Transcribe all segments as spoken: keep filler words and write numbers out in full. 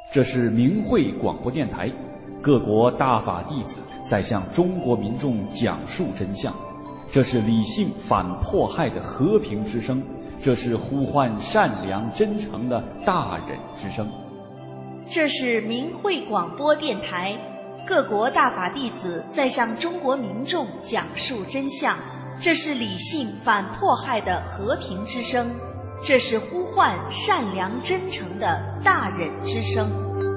这是明慧广播电台，各国大法弟子在向中国民众讲述真相。这是理性反迫害的和平之声，这是呼唤善良真诚的大忍之声。 这是明慧广播电台，各国大法弟子在向中国民众讲述真相。这是理性反迫害的和平之声，这是呼唤善良真诚的大忍之声。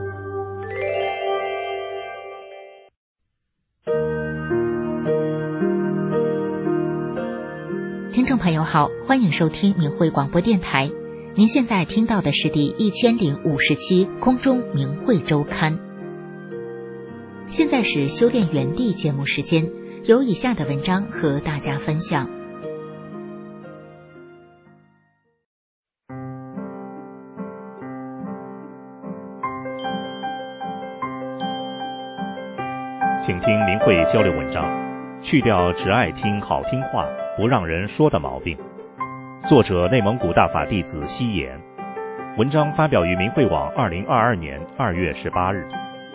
听众朋友好，欢迎收听明慧广播电台。您现在听到的是第一千零五十期空中明慧周刊。现在是修炼园地节目时间，有以下的文章和大家分享。 请听明慧交流文章，去掉只爱听好听话不让人说的毛病。作者内蒙古大法弟子西岩，文章发表于明慧网二零二二年二月十八日。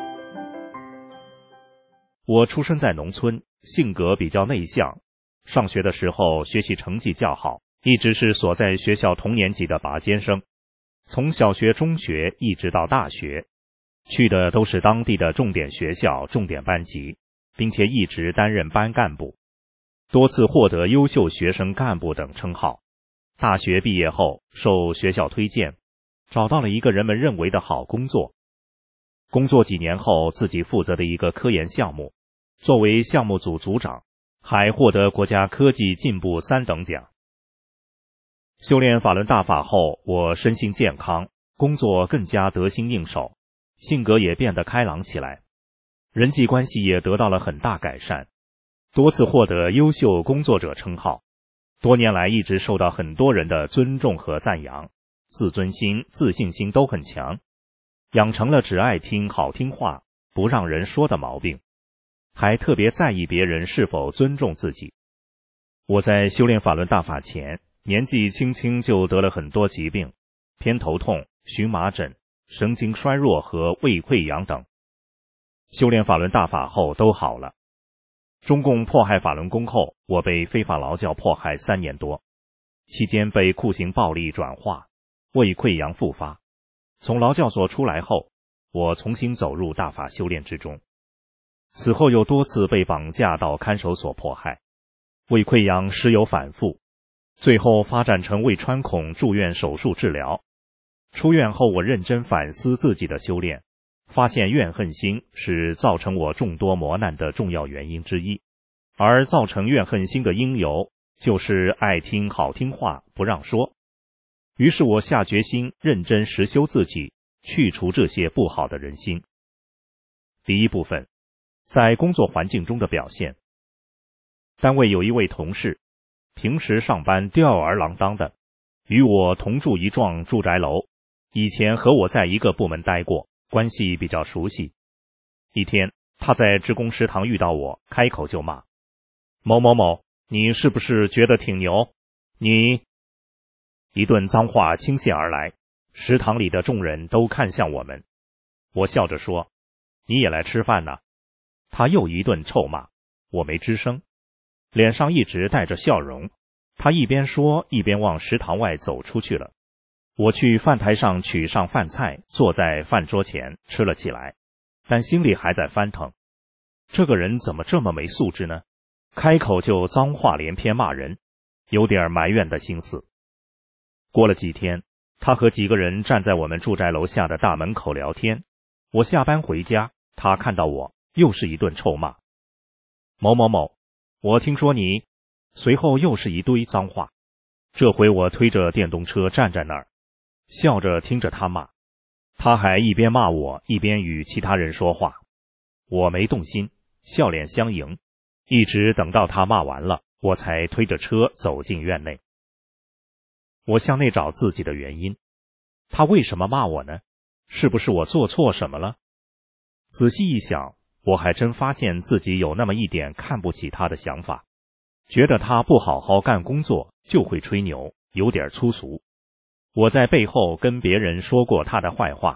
我出生在农村，性格比较内向，上学的时候学习成绩较好，一直是所在学校同年级的拔尖生。从小学、中学一直到大学，去的都是当地的重点学校、重点班级，并且一直担任班干部，多次获得优秀学生干部等称号。大学毕业后，受学校推荐，找到了一个人们认为的好工作。工作几年后，自己负责的一个科研项目，作为项目组组长，还获得国家科技进步三等奖。修炼法轮大法后，我身心健康，工作更加得心应手，性格也变得开朗起来，人际关系也得到了很大改善，多次获得优秀工作者称号，多年来一直受到很多人的尊重和赞扬，自尊心、自信心都很强，养成了只爱听好听话不让人说的毛病，还特别在意别人是否尊重自己。我在修炼法轮大法前，年纪轻轻就得了很多疾病，偏头痛、荨麻疹、神经衰弱和胃溃疡等。修炼法轮大法后都好了。中共迫害法轮功后，我被非法劳教迫害三年多，期间被酷刑暴力转化，胃溃疡复发。从劳教所出来后，我重新走入大法修炼之中。此后又多次被绑架到看守所迫害，胃溃疡时有反复，最后发展成胃穿孔住院手术治疗。出院后，我认真反思自己的修炼，发现怨恨心是造成我众多磨难的重要原因之一，而造成怨恨心的因由就是爱听好听话不让说。于是我下决心认真实修自己，去除这些不好的人心。第一部分，在工作环境中的表现。单位有一位同事，平时上班吊儿郎当的，与我同住一幢住宅楼，以前和我在一个部门待过，关系比较熟悉。一天，他在职工食堂遇到我，开口就骂：某某某，你是不是觉得挺牛？你……一顿脏话倾泻而来，食堂里的众人都看向我们。我笑着说：你也来吃饭呢？他又一顿臭骂，我没吱声，脸上一直带着笑容。他一边说一边往食堂外走出去了。我去饭台上取上饭菜，坐在饭桌前吃了起来，但心里还在翻腾。这个人怎么这么没素质呢？开口就脏话连篇骂人，有点埋怨的心思。过了几天，他和几个人站在我们住宅楼下的大门口聊天。我下班回家，他看到我，又是一顿臭骂：某某某，我听说你……随后又是一堆脏话。这回我推着电动车站在那儿，笑着听着他骂。他还一边骂我，一边与其他人说话。我没动心，笑脸相迎，一直等到他骂完了，我才推着车走进院内。我向内找自己的原因，他为什么骂我呢？是不是我做错什么了？仔细一想，我还真发现自己有那么一点看不起他的想法，觉得他不好好干工作就会吹牛，有点粗俗。我在背后跟别人说过他的坏话，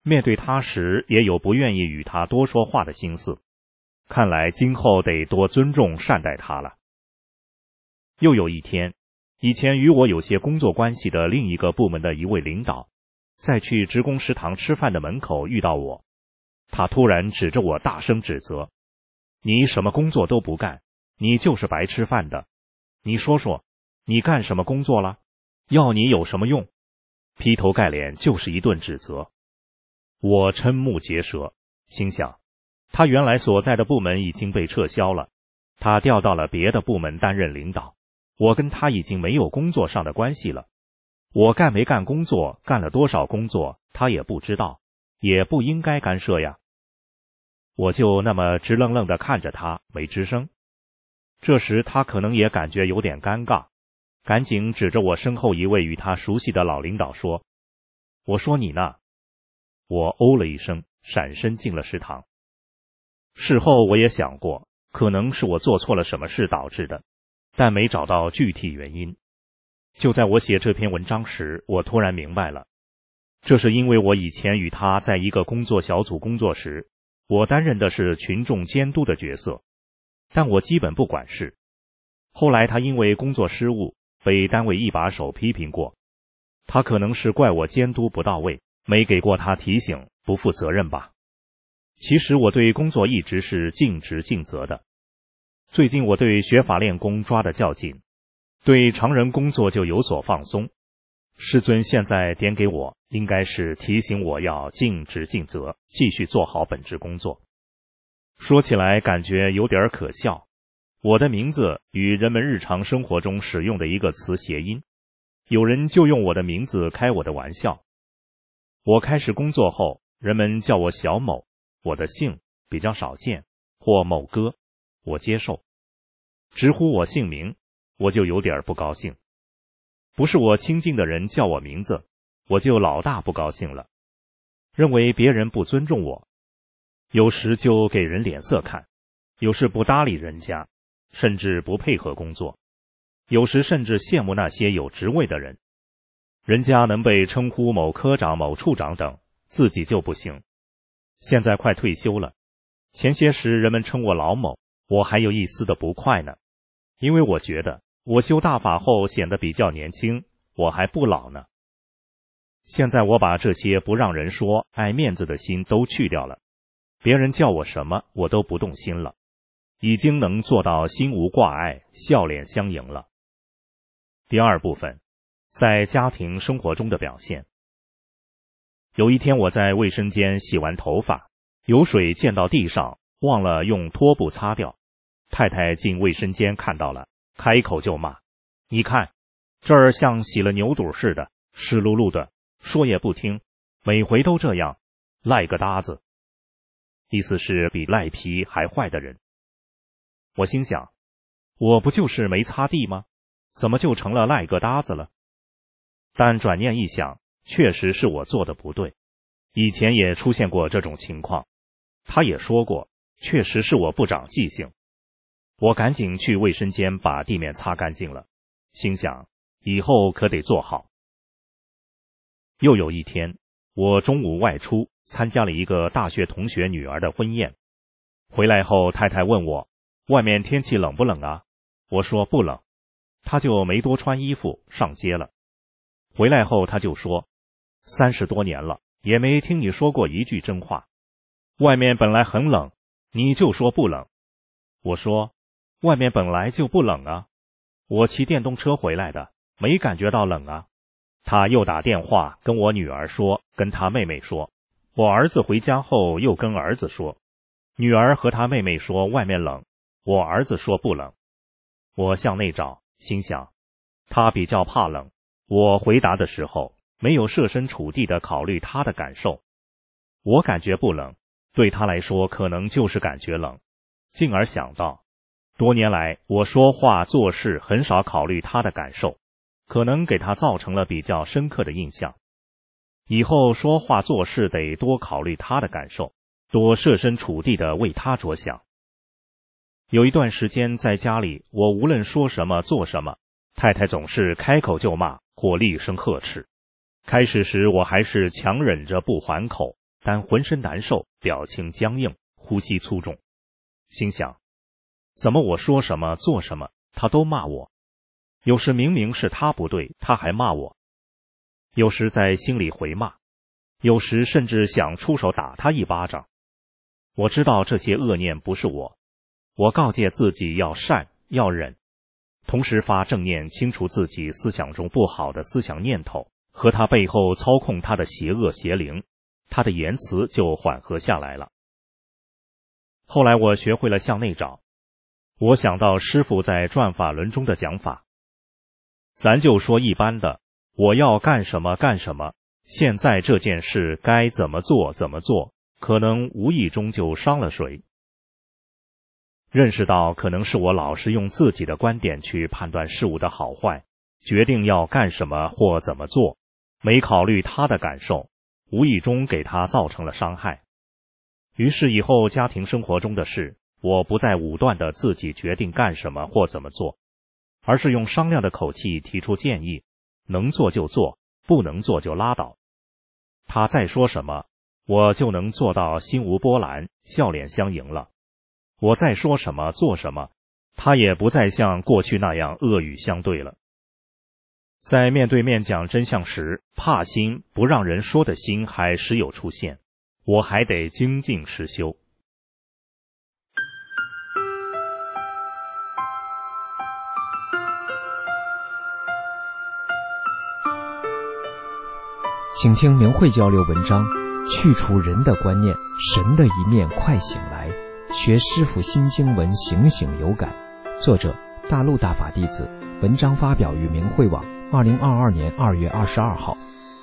面对他时也有不愿意与他多说话的心思，看来今后得多尊重善待他了。又有一天，以前与我有些工作关系的另一个部门的一位领导，在去职工食堂吃饭的门口遇到我，他突然指着我大声指责：你什么工作都不干，你就是白吃饭的，你说说，你干什么工作了？要你有什么用？劈头盖脸就是一顿指责。我瞠目结舌，心想，他原来所在的部门已经被撤销了，他调到了别的部门担任领导，我跟他已经没有工作上的关系了。我干没干工作，干了多少工作，他也不知道，也不应该干涉呀。我就那么直愣愣地看着他，没吱声。这时他可能也感觉有点尴尬，赶紧指着我身后一位与他熟悉的老领导说：我说你呢。我哦了一声，闪身进了食堂。事后我也想过，可能是我做错了什么事导致的，但没找到具体原因。就在我写这篇文章时，我突然明白了，这是因为我以前与他在一个工作小组工作时，我担任的是群众监督的角色，但我基本不管事。后来他因为工作失误被单位一把手批评过，他可能是怪我监督不到位，没给过他提醒，不负责任吧。其实我对工作一直是尽职尽责的。最近我对学法练功抓得较紧，对常人工作就有所放松。师尊现在点给我，应该是提醒我要尽职尽责，继续做好本职工作。说起来感觉有点可笑，我的名字与人们日常生活中使用的一个词谐音，有人就用我的名字开我的玩笑。我开始工作后，人们叫我小某，我的姓比较少见，或某哥，我接受。直呼我姓名，我就有点不高兴。不是我亲近的人叫我名字，我就老大不高兴了，认为别人不尊重我，有时就给人脸色看，有时不搭理人家，甚至不配合工作，有时甚至羡慕那些有职位的人，人家能被称呼某科长、某处长等，自己就不行。现在快退休了，前些时人们称我老某，我还有一丝的不快呢，因为我觉得我修大法后显得比较年轻，我还不老呢。现在我把这些不让人说、爱面子的心都去掉了，别人叫我什么我都不动心了，已经能做到心无挂碍、笑脸相迎了。第二部分，在家庭生活中的表现。有一天我在卫生间洗完头发，有水溅到地上，忘了用拖布擦掉。太太进卫生间看到了，开口就骂：你看，这儿像洗了牛肚似的，湿漉漉的，说也不听，每回都这样，赖个搭子。意思是比赖皮还坏的人。我心想，我不就是没擦地吗？怎么就成了赖个搭子了？但转念一想，确实是我做的不对，以前也出现过这种情况，他也说过，确实是我不长记性。我赶紧去卫生间把地面擦干净了，心想以后可得做好。又有一天，我中午外出参加了一个大学同学女儿的婚宴，回来后太太问我，外面天气冷不冷啊？我说不冷，她就没多穿衣服上街了。回来后她就说，三十多年了，也没听你说过一句真话，外面本来很冷，你就说不冷。我说，外面本来就不冷啊，我骑电动车回来的，没感觉到冷啊。他又打电话跟我女儿说，跟他妹妹说，我儿子回家后又跟儿子说，女儿和他妹妹说外面冷，我儿子说不冷。我向内找，心想他比较怕冷，我回答的时候没有设身处地的考虑他的感受。我感觉不冷，对他来说可能就是感觉冷，进而想到多年来我说话做事很少考虑他的感受，可能给他造成了比较深刻的印象。以后说话做事得多考虑他的感受，多设身处地的为他着想。有一段时间在家里，我无论说什么做什么，太太总是开口就骂或厉声呵斥。开始时我还是强忍着不还口， 但浑身难受，表情僵硬，呼吸粗重。心想，怎么我说什么做什么他都骂我，有时明明是他不对，他还骂我，有时在心里回骂，有时甚至想出手打他一巴掌。我知道这些恶念不是我，我告诫自己要善要忍，同时发正念清除自己思想中不好的思想念头和他背后操控他的邪恶邪灵，他的言辞就缓和下来了。后来我学会了向内找，我想到师父在转法轮中的讲法，咱就说一般的，我要干什么干什么，现在这件事该怎么做怎么做，可能无意中就伤了谁。认识到可能是我老是用自己的观点去判断事物的好坏，决定要干什么或怎么做，没考虑他的感受，无意中给他造成了伤害。于是以后家庭生活中的事，我不再武断的自己决定干什么或怎么做，而是用商量的口气提出建议，能做就做，不能做就拉倒。他再说什么，我就能做到心无波澜，笑脸相迎了。我再说什么做什么，他也不再像过去那样恶语相对了。在面对面讲真相时，怕心不让人说的心还时有出现，我还得精进实修。 请听明慧交流文章，去除人的观念，神的一面快醒来，学师父新经文，醒醒有感。作者大陆大法弟子，文章发表于明慧网二零二二年二月二十二号。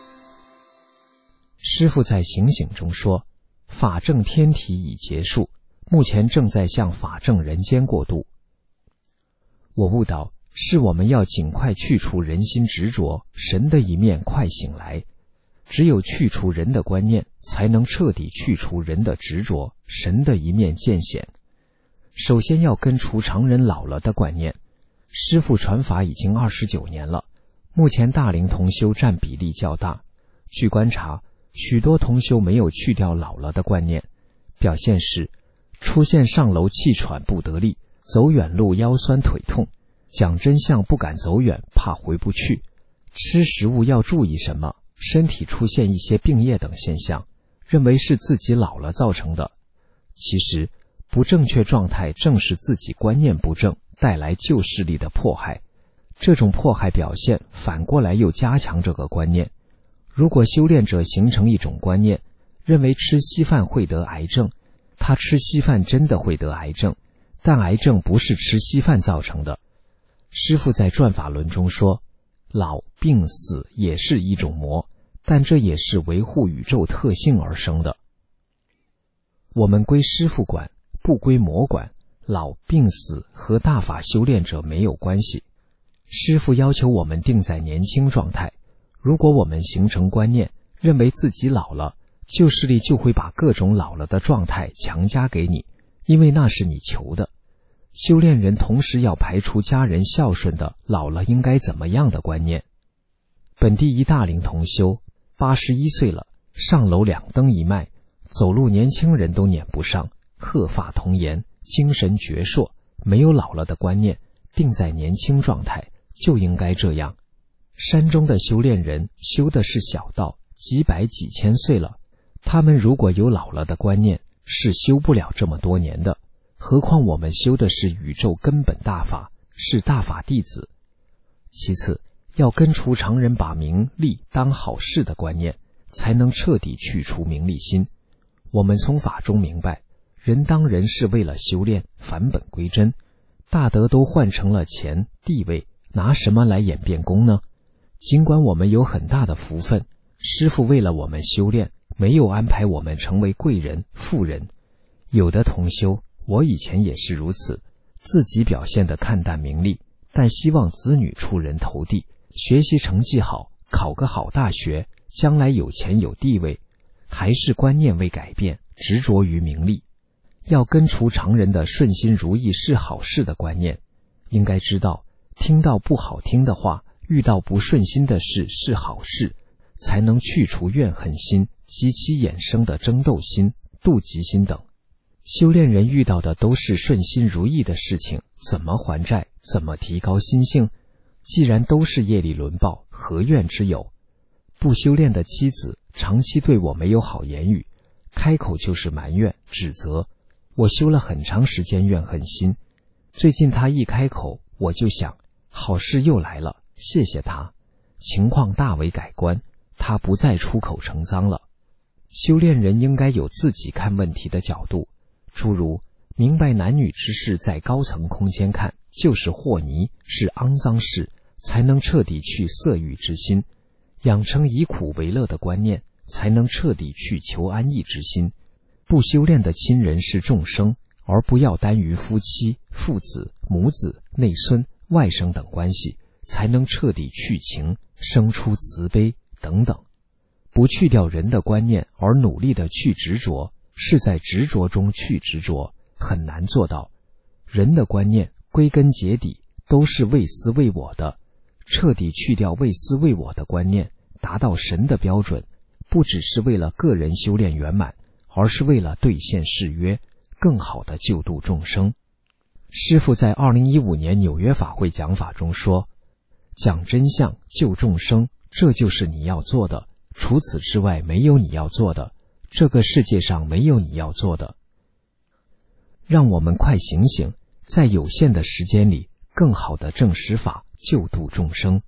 师父在醒醒中说，法正天体已结束，目前正在向法正人间过渡。我悟到，是我们要尽快去除人心执着，神的一面快醒来。只有去除人的观念，才能彻底去除人的执着，神的一面渐显。首先要根除常人老了的观念。师父传法已经二十九年了，目前大龄同修占比例较大。据观察，许多同修没有去掉老了的观念，表现是出现上楼气喘不得力，走远路腰酸腿痛，讲真相不敢走远，怕回不去，吃食物要注意什么，身体出现一些病液等现象，认为是自己老了造成的。其实不正确状态正是自己观念不正带来旧势力的迫害，这种迫害表现反过来又加强这个观念。如果修炼者形成一种观念，认为吃稀饭会得癌症，他吃稀饭真的会得癌症，但癌症不是吃稀饭造成的。师父在转法轮中说，老病死也是一种魔，但这也是维护宇宙特性而生的。我们归师父管，不归魔管，老病死和大法修炼者没有关系。师父要求我们定在年轻状态，如果我们形成观念，认为自己老了，旧势力就会把各种老了的状态强加给你，因为那是你求的。修炼人同时要排除家人孝顺的老了应该怎么样的观念。本地一大龄同修，八十一岁了，上楼两蹬一迈，走路年轻人都撵不上，鹤发童颜，精神矍铄，没有老了的观念，定在年轻状态，就应该这样。山中的修炼人修的是小道，几百几千岁了，他们如果有老了的观念，是修不了这么多年的。何况我们修的是宇宙根本大法，是大法弟子。其次，要根除常人把名利当好事的观念，才能彻底去除名利心。我们从法中明白，人当人是为了修炼，返本归真，大德都换成了钱地位，拿什么来演变功呢？尽管我们有很大的福分，师父为了我们修炼，没有安排我们成为贵人富人。有的同修，我以前也是如此，自己表现得看淡名利，但希望子女出人头地，学习成绩好，考个好大学，将来有钱有地位，还是观念未改变，执着于名利。要根除常人的顺心如意是好事的观念，应该知道，听到不好听的话，遇到不顺心的事是好事，才能去除怨恨心， 及其衍生的争斗心、妒忌心等。修炼人遇到的都是顺心如意的事情，怎么还债，怎么提高心性？既然都是业力轮报，何怨之有？不修炼的妻子长期对我没有好言语，开口就是埋怨、指责，我修了很长时间怨恨心。最近他一开口，我就想，好事又来了，谢谢他。情况大为改观，他不再出口成脏了。修炼人应该有自己看问题的角度，诸如明白男女之事在高层空间看就是和泥，是肮脏事，才能彻底去色欲之心，养成以苦为乐的观念，才能彻底去求安逸之心。不修炼的亲人是众生，而不要单于夫妻、父子、母子、内孙、外甥等关系，才能彻底去情，生出慈悲等等。不去掉人的观念而努力的去执着，是在执着中去执着，很难做到。人的观念归根结底都是为私为我的，彻底去掉为私为我的观念，达到神的标准，不只是为了个人修炼圆满，而是为了兑现誓约，更好的救度众生。师父在二零一五年纽约法会讲法中说，讲真相救众生，这就是你要做的，除此之外没有你要做的，这个世界上没有你要做的。让我们快醒醒，在有限的时间里更好的证实法，救度众生。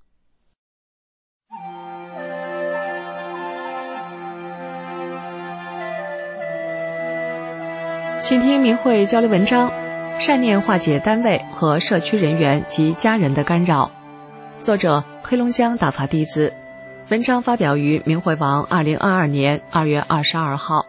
请听明慧交流文章，善念化解单位和社区人员及家人的干扰。作者黑龙江大法弟子。文章发表于明慧网二零二二年二月二十二号。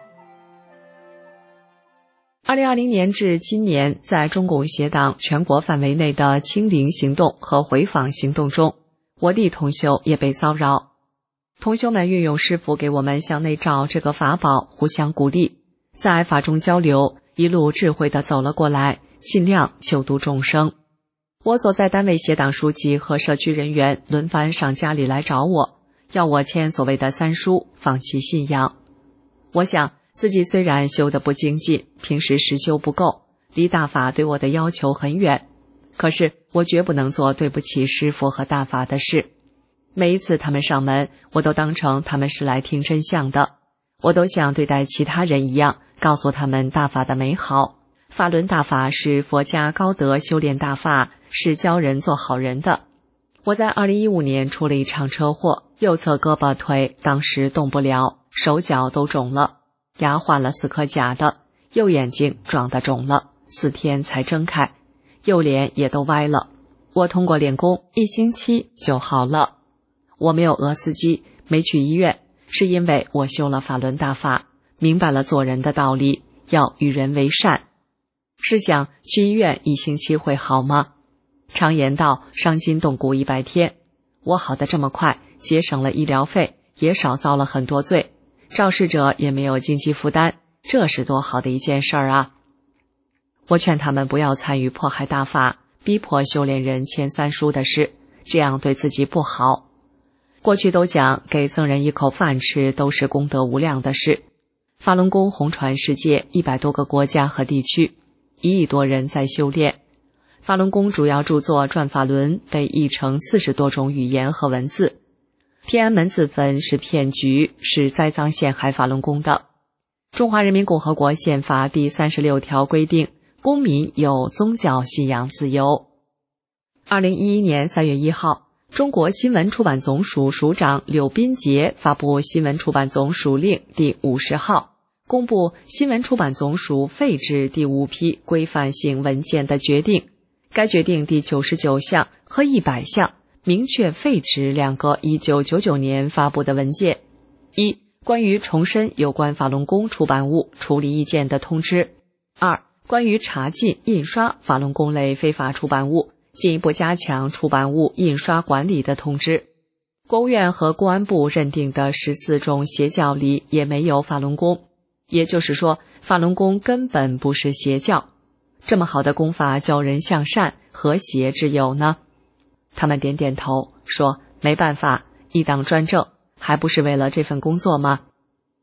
二零二零年至今年，在中共协党全国范围内的清零行动和回访行动中，我弟同修也被骚扰。同修们运用师父给我们向内照这个法宝，互相鼓励，在法中交流，一路智慧地走了过来，尽量救度众生。我所在单位协党书记和社区人员轮番上家里来找我，要我签所谓的三书，放弃信仰。我想自己虽然修得不精进，平时实修不够，离大法对我的要求很远，可是我绝不能做对不起师父和大法的事。每一次他们上门，我都当成他们是来听真相的，我都像对待其他人一样，告诉他们大法的美好。法轮大法是佛家高德修炼大法，是教人做好人的。我在二零一五年出了一场车祸，右侧胳膊腿当时动不了，手脚都肿了，牙换了四颗假的，右眼睛撞得肿了，四天才睁开，右脸也都歪了。我通过练功，一星期就好了。我没有讹司机，没去医院，是因为我修了法轮大法，明白了做人的道理，要与人为善。试想去医院一星期会好吗？常言道，伤筋动骨一百天。我好得这么快，节省了医疗费，也少遭了很多罪，肇事者也没有经济负担，这是多好的一件事儿啊！我劝他们不要参与迫害大法，逼迫修炼人签三书的事，这样对自己不好。过去都讲给僧人一口饭吃都是功德无量的事，法轮功红传世界一百多个国家和地区，一亿多人在修炼。法轮功主要著作《转法轮》被译成四十多种语言和文字。天安门自焚是骗局，是栽赃陷害法轮功的。中华人民共和国宪法第三十六条规定，公民有宗教信仰自由。二零一一年三月一号，中国新闻出版总署署长柳斌杰发布新闻出版总署令第五十号，公布新闻出版总署废止第五批规范性文件的决定。该决定第九十九项和一百项明确废止两个一九九九年发布的文件：一、关于重申有关法轮功出版物处理意见的通知；二、关于查禁印刷法轮功类非法出版物，进一步加强出版物印刷管理的通知。国务院和公安部认定的十四种邪教里也没有法轮功，也就是说，法轮功根本不是邪教。这么好的功法教人向善，何邪之有呢？他们点点头说，没办法，一党专政，还不是为了这份工作吗？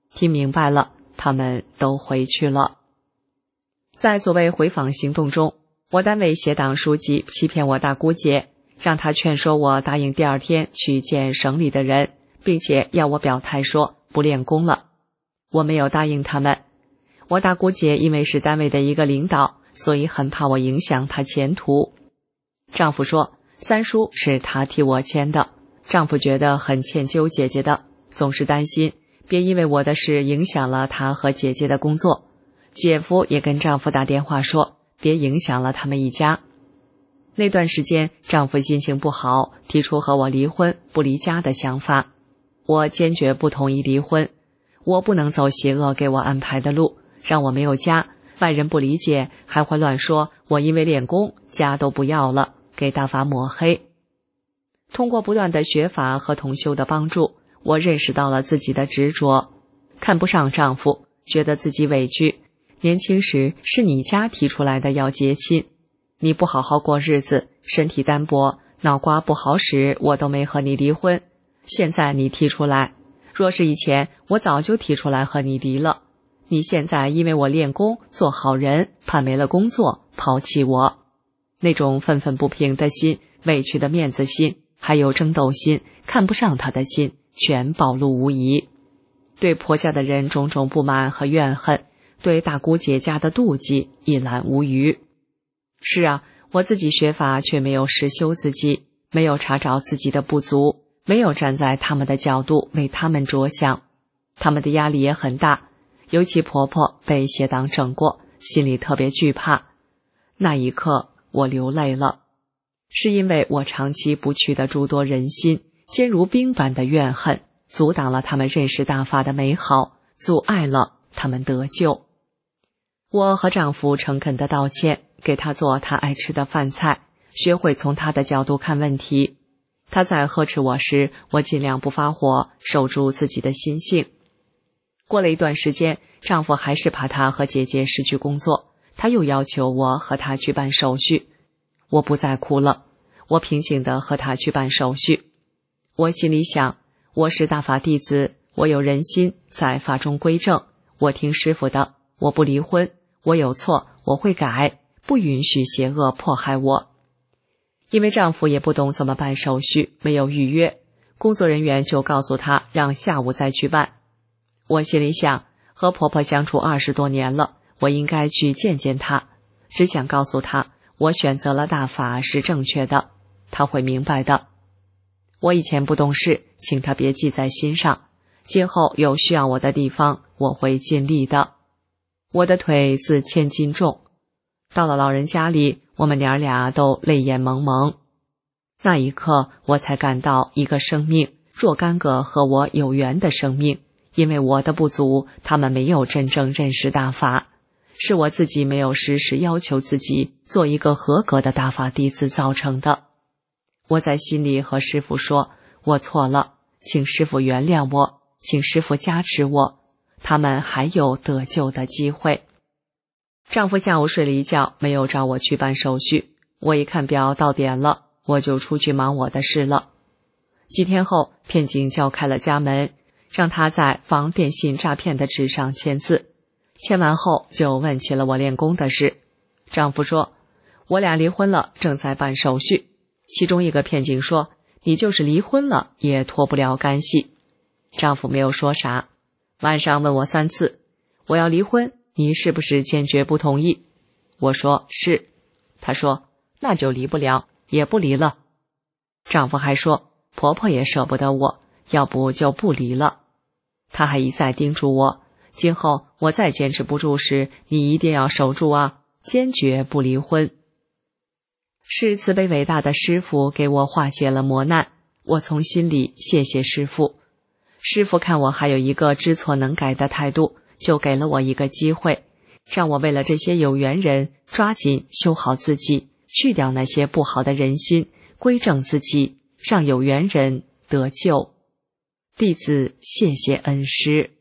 听明白了，他们都回去了。在所谓回访行动中，我单位协党书记欺骗我大姑姐，让她劝说我答应第二天去见省里的人，并且要我表态说不练功了。我没有答应他们。我大姑姐因为是单位的一个领导，所以很怕我影响她前途。丈夫说三书是她替我签的，丈夫觉得很歉疚姐姐的，总是担心别因为我的事影响了她和姐姐的工作。姐夫也跟丈夫打电话说别影响了他们一家。那段时间丈夫心情不好，提出和我离婚不离家的想法。我坚决不同意离婚，我不能走邪恶给我安排的路，让我没有家，外人不理解，还会乱说我因为练功家都不要了，给大法抹黑。通过不断的学法和同修的帮助，我认识到了自己的执着，看不上丈夫，觉得自己委屈。年轻时是你家提出来的要结亲，你不好好过日子，身体单薄，脑瓜不好使，我都没和你离婚。现在你提出来，若是以前，我早就提出来和你离了。你现在因为我练功做好人，怕没了工作抛弃我。那种愤愤不平的心，委屈的面子心，还有争斗心，看不上他的心，全暴露无遗。对婆家的人种种不满和怨恨，对大姑姐家的妒忌一览无余。是啊，我自己学法却没有实修自己，没有查找自己的不足，没有站在他们的角度为他们着想。他们的压力也很大，尤其婆婆被邪党整过，心里特别惧怕。那一刻我流泪了，是因为我长期不去的诸多人心，坚如冰般的怨恨，阻挡了他们认识大法的美好，阻碍了他们得救。我和丈夫诚恳地道歉，给他做他爱吃的饭菜，学会从他的角度看问题。他在呵斥我时，我尽量不发火，守住自己的心性。过了一段时间，丈夫还是怕他和姐姐失去工作，他又要求我和他去办手续。我不再哭了，我平静地和他去办手续。我心里想，我是大法弟子，我有人心，在法中归正，我听师父的，我不离婚，我有错我会改，不允许邪恶迫害我。因为丈夫也不懂怎么办手续，没有预约，工作人员就告诉他让下午再去办。我心里想，和婆婆相处二十多年了，我应该去见见她，只想告诉她，我选择了大法是正确的，她会明白的。我以前不懂事，请她别记在心上，今后有需要我的地方，我会尽力的。我的腿似千斤重，到了老人家里，我们娘俩都泪眼蒙蒙。那一刻，我才感到一个生命若干个和我有缘的生命，因为我的不足，他们没有真正认识大法，是我自己没有时时要求自己做一个合格的大法弟子造成的。我在心里和师父说，我错了，请师父原谅我，请师父加持我，他们还有得救的机会。丈夫下午睡了一觉，没有找我去办手续。我一看表到点了，我就出去忙我的事了。几天后，骗警叫开了家门，让他在防电信诈骗的纸上签字。签完后就问起了我练功的事。丈夫说，我俩离婚了，正在办手续。其中一个骗警说，你就是离婚了也脱不了干系。丈夫没有说啥，晚上问我三次，我要离婚，你是不是坚决不同意？我说是。他说，那就离不了，也不离了。丈夫还说，婆婆也舍不得我，要不就不离了。他还一再叮嘱我，今后我再坚持不住时，你一定要守住啊，坚决不离婚。是慈悲伟大的师父给我化解了磨难，我从心里谢谢师父。师父看我还有一个知错能改的态度，就给了我一个机会，让我为了这些有缘人抓紧修好自己，去掉那些不好的人心，归正自己，让有缘人得救。弟子谢谢恩师。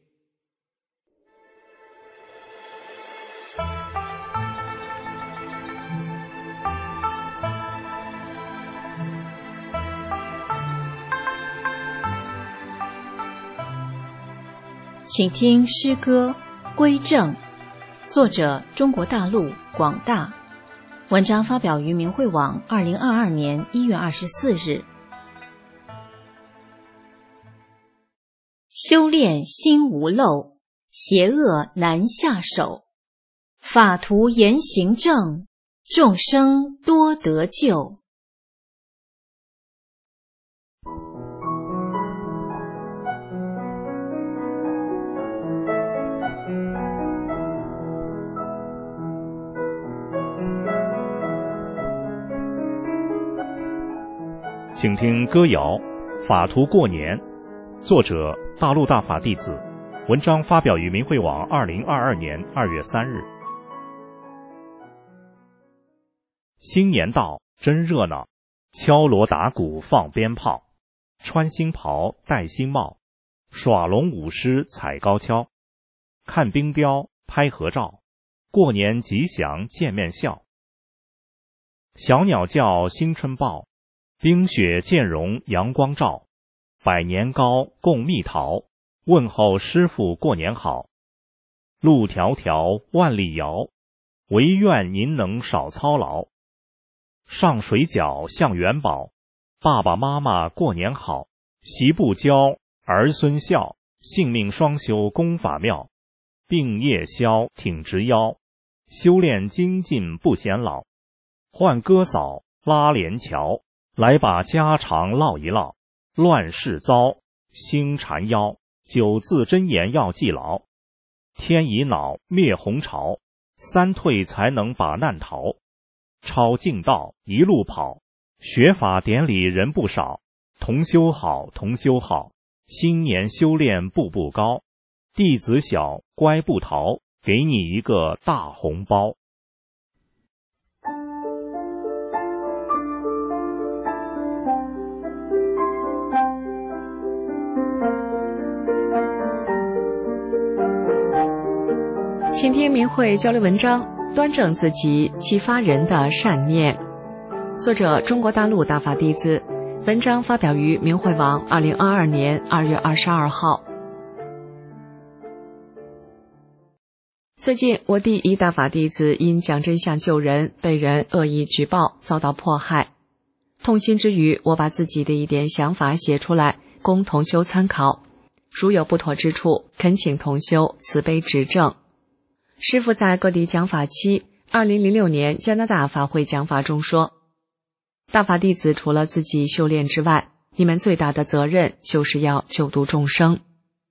请听诗歌《归正》，作者中国大陆广大，文章发表于明慧网二零二二年一月二十四日。修炼心无漏，邪恶难下手。法图言行正，众生多得救。 请听歌谣《法图过年》，作者大陆大法弟子，文章发表于明慧网二零二二年二月三日。新年到，真热闹，敲锣打鼓放鞭炮，穿新袍戴新帽，耍龙舞狮踩高跷，看冰雕拍合照，过年吉祥见面笑。小鸟叫新春报，冰雪渐融阳光照，百年糕共蜜桃，问候师傅过年好。路迢迢万里遥，唯愿您能少操劳。上水饺向元宝，爸爸妈妈过年好。媳不骄儿孙孝，性命双修功法妙。病业消挺直腰，修炼精进不显老。换哥嫂拉连桥，来把家常唠一唠。乱世遭星缠腰，九字真言要记牢。天已恼灭红潮，三退才能把难逃。抄近道一路跑，学法典礼人不少。同修好同修好，新年修炼步步高。弟子小乖不逃，给你一个大红包。 请听明慧交流文章，端正自己，启发人的善念。作者中国大陆大法弟子，文章发表于明慧网二零二二年二月二十二号。最近我弟一大法弟子因讲真相救人，被人恶意举报，遭到迫害。痛心之余，我把自己的一点想法写出来，供同修参考。如有不妥之处，恳请同修慈悲指正。师父在各地讲法期二零零六年加拿大法会讲法中说，大法弟子除了自己修炼之外，你们最大的责任就是要救度众生。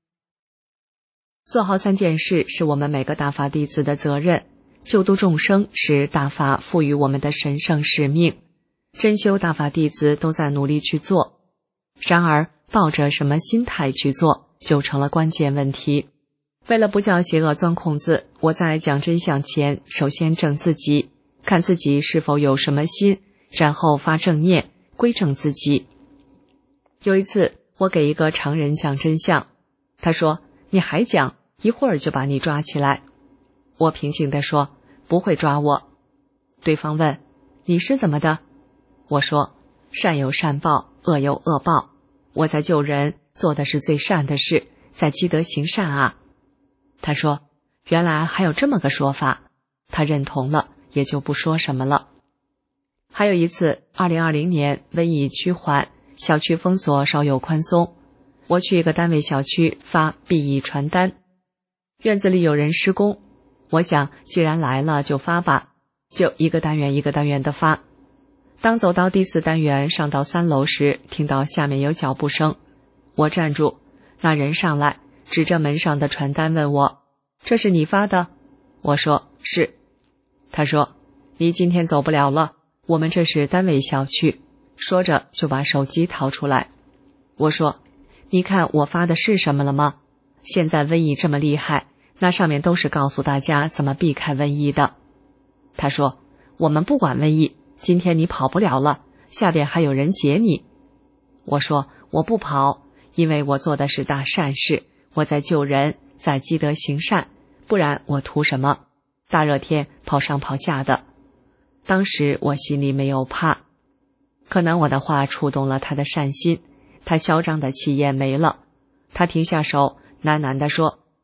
做好三件事是我们每个大法弟子的责任，救度众生是大法赋予我们的神圣使命，真修大法弟子都在努力去做。然而抱着什么心态去做，就成了关键问题。为了不叫邪恶钻空子，我在讲真相前首先正自己，看自己是否有什么心，然后发正念，归正自己。有一次我给一个常人讲真相，他说，你还讲，一会儿就把你抓起来。我平静地说，不会抓我。对方问，你是怎么的？我说，善有善报，恶有恶报，我在救人，做的是最善的事，在积德行善啊。他说，原来还有这么个说法。他认同了，也就不说什么了。还有一次二零二零年瘟疫趋缓，小区封锁稍有宽松，我去一个单位小区发避疫传单，院子里有人施工，我想既然来了就发吧，就一个单元一个单元的发。当走到第四单元上到三楼时，听到下面有脚步声，我站住，那人上来指着门上的传单问我，这是你发的？我说是。他说，你今天走不了了，我们这是单位小区。说着就把手机掏出来。我说，你看我发的是什么了吗？现在瘟疫这么厉害，那上面都是告诉大家怎么避开瘟疫的。他说，我们不管瘟疫，今天你跑不了了，下边还有人接你。我说，我不跑，因为我做的是大善事，我在救人，在积德行善，不然我图什么？大热天跑上跑下的。当时我心里没有怕，可能我的话触动了他的善心，他嚣张的气焰没了。他停下手，喃喃地说，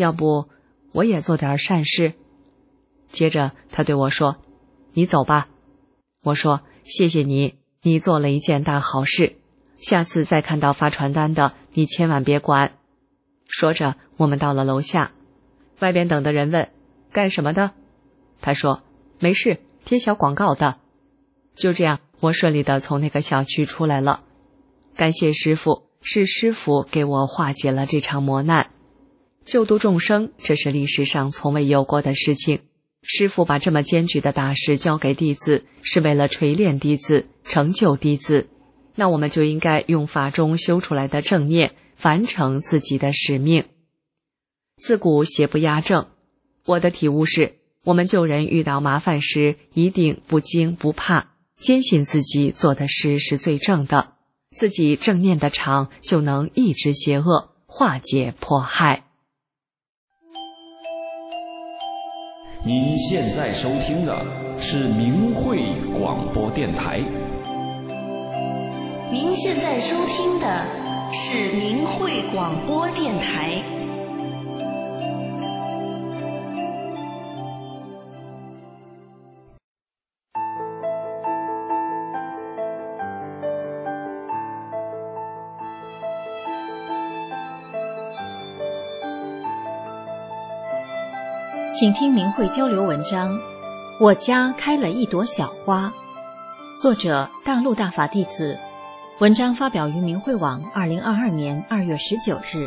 要不我也做点善事。接着他对我说，你走吧。我说，谢谢你，你做了一件大好事，下次再看到发传单的，你千万别管。说着，我们到了楼下，外边等的人问，干什么的？他说，没事，贴小广告的。就这样，我顺利地从那个小区出来了。感谢师父，是师父给我化解了这场磨难。救度众生，这是历史上从未有过的事情。师父把这么艰巨的大事交给弟子，是为了锤炼弟子，成就弟子。那我们就应该用法中修出来的正念，完成自己的使命。自古邪不压正，我的体悟是，我们救人遇到麻烦时，一定不惊不怕，坚信自己做的事是最正的，自己正念的场就能抑制邪恶，化解迫害。 您现在收听的是明慧广播电台。 您现在收听的是明慧广播电台。 请听明慧交流文章，我家开了一朵小花。作者大陆大法弟子，文章发表于明慧网二零二二年二月十九日。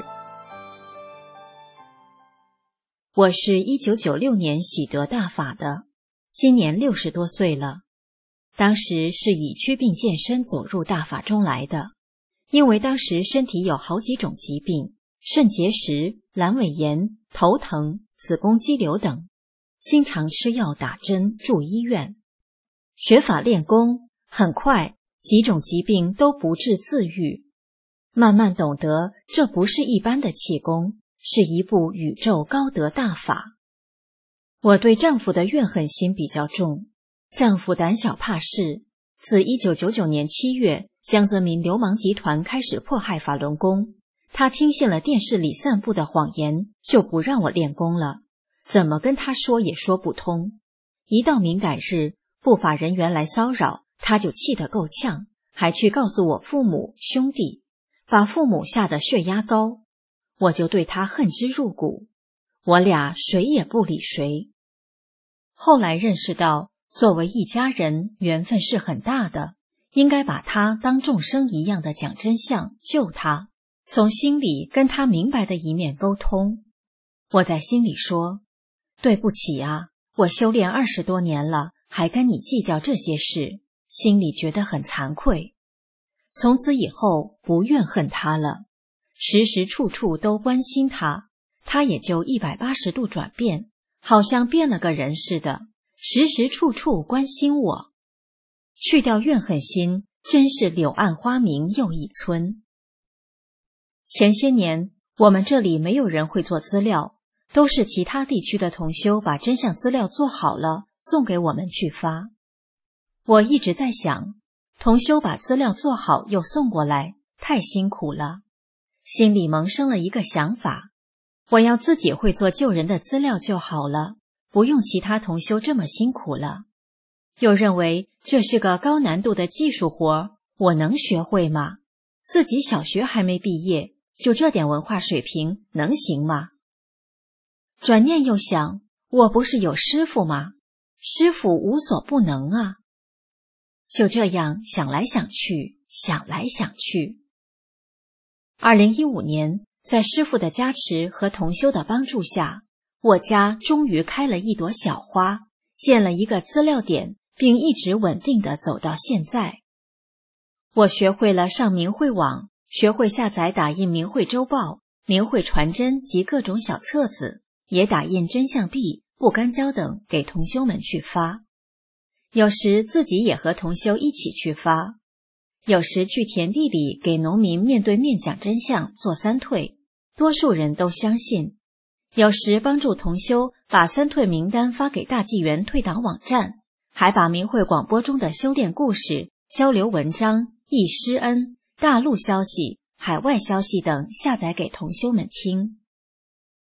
我是一九九六年喜得大法的，今年六十多岁了。当时是以祛病健身走入大法中来的，因为当时身体有好几种疾病，肾结石、阑尾炎、头疼、子宫肌瘤等，经常吃药打针住医院。学法练功，很快几种疾病都不治自愈。慢慢懂得这不是一般的气功，是一部宇宙高德大法。我对丈夫的怨恨心比较重，丈夫胆小怕事，自一九九九年七月，江泽民流氓集团开始迫害法轮功，他听信了电视里散布的谎言，就不让我练功了，怎么跟他说也说不通。一到敏感日，不法人员来骚扰，他就气得够呛，还去告诉我父母兄弟，把父母吓得血压高。我就对他恨之入骨，我俩谁也不理谁。后来认识到，作为一家人，缘分是很大的，应该把他当众生一样的讲真相，救他，从心里跟他明白的一面沟通。我在心里说，对不起啊，我修炼二十多年了，还跟你计较这些事，心里觉得很惭愧。从此以后不怨恨他了，时时处处都关心他，他也就一百八十度转变，好像变了个人似的，时时处处关心我。去掉怨恨心，真是柳暗花明又一村。前些年我们这里没有人会做资料，都是其他地区的同修把真相资料做好了送给我们去发。我一直在想，同修把资料做好又送过来，太辛苦了。心里萌生了一个想法，我要自己会做救人的资料就好了，不用其他同修这么辛苦了。又认为这是个高难度的技术活，我能学会吗？自己小学还没毕业，就这点文化水平，能行吗？转念又想，我不是有师父吗？师父无所不能啊。就这样想来想去，想来想去。二零一五年，在师父的加持和同修的帮助下，我家终于开了一朵小花，建了一个资料点，并一直稳定地走到现在。我学会了上明慧网，学会下载打印明慧周报、明慧传真及各种小册子，也打印真相币、不干胶等给同修们去发。有时自己也和同修一起去发，有时去田地里给农民面对面讲真相做三退，多数人都相信。有时帮助同修把三退名单发给大纪元退党网站，还把明慧广播中的修炼故事、交流文章、忆师恩、大陆消息、海外消息等下载给同修们听。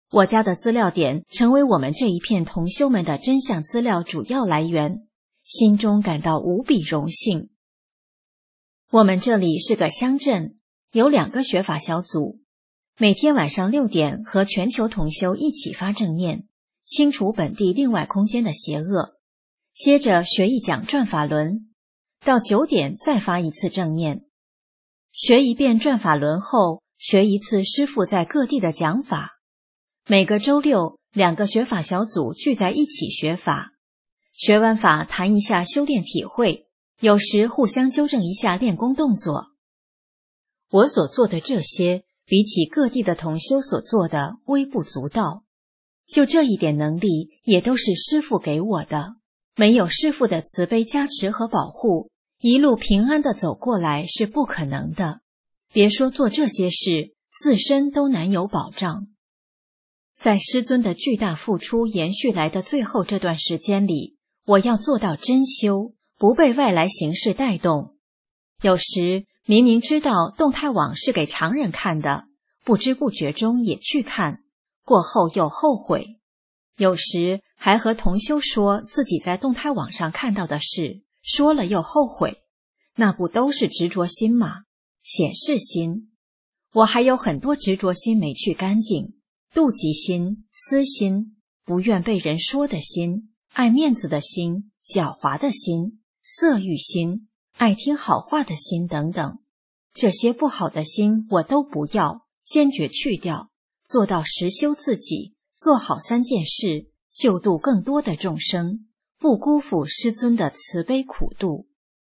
我家的资料点成为我们这一片同修们的真相资料主要来源，心中感到无比荣幸。我们这里是个乡镇，有两个学法小组，每天晚上六点和全球同修一起发正念，清除本地另外空间的邪恶，接着学一讲转法轮，到九点再发一次正念。学一遍转法轮后，学一次师父在各地的讲法。每个周六，两个学法小组聚在一起学法，学完法谈一下修炼体会，有时互相纠正一下练功动作。我所做的这些，比起各地的同修所做的微不足道，就这一点能力，也都是师父给我的。没有师父的慈悲加持和保护，一路平安地走过来是不可能的。别说做这些事，自身都难有保障。在师尊的巨大付出延续来的最后这段时间里，我要做到真修，不被外来形式带动。有时明明知道动态网是给常人看的，不知不觉中也去看，过后又后悔。有时还和同修说自己在动态网上看到的事，说了又后悔，那不都是执着心吗？显示心。我还有很多执着心没去干净，妒忌心、私心、不愿被人说的心、爱面子的心、狡猾的心、色欲心、爱听好话的心等等，这些不好的心我都不要，坚决去掉，做到实修自己，做好三件事，救度更多的众生，不辜负师尊的慈悲苦度。